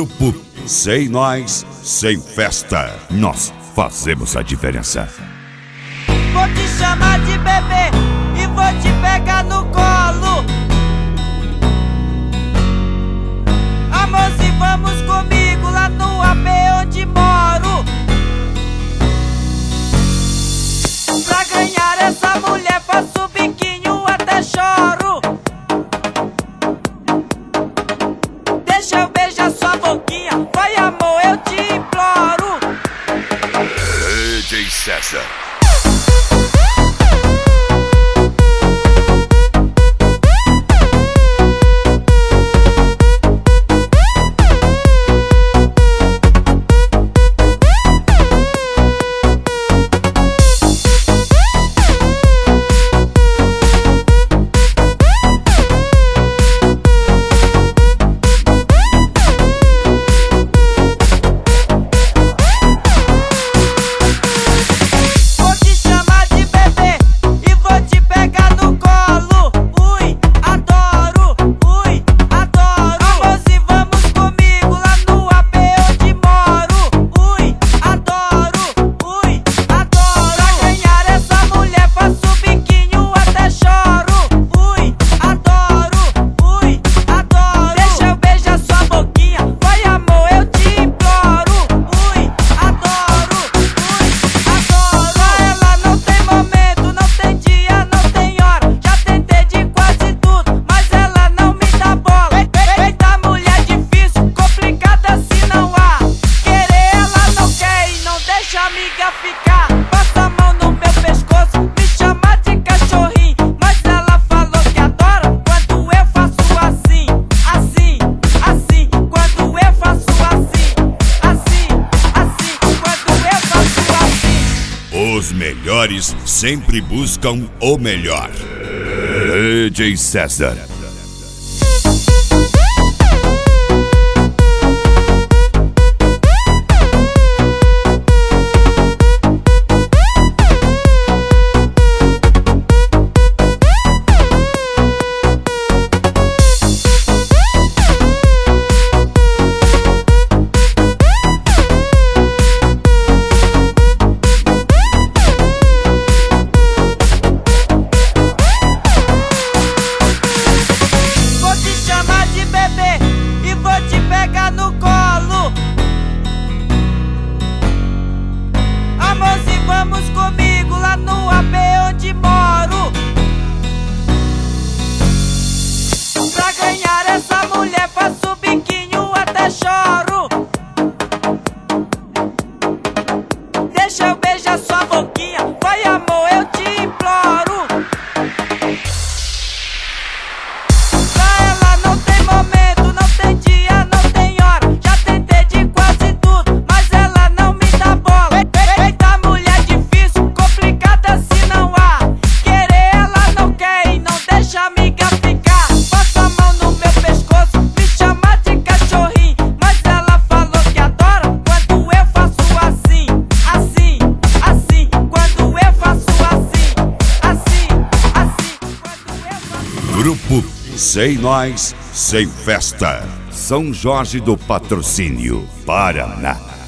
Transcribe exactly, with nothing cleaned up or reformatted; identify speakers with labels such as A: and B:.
A: Grupo Sem Nós, Sem Festa. Nós fazemos a diferença.
B: Vou te chamar de bebê e vou te pegar no colo. Amor, se vamos comigo lá no A P onde moro. Pra ganhar essa mulher faço biquinho até choro. Deixa eu beijar sua boquinha, vai amor, eu te imploro.
A: D J César. Ficar, passa a mão no meu pescoço, me chama de cachorrinho, mas ela falou que adora quando eu faço assim, assim, assim, quando eu faço assim, assim, assim, quando eu faço assim. Os melhores sempre buscam o melhor. D J César.
B: No colo. Amor, se vamos comigo lá no A P onde moro. Pra ganhar essa mulher faço biquinho até choro. Deixa eu beijar sua boquinha, vai amor, eu te imploro.
A: Grupo Sem Nós, Sem Festa. São Jorge do Patrocínio, Paraná.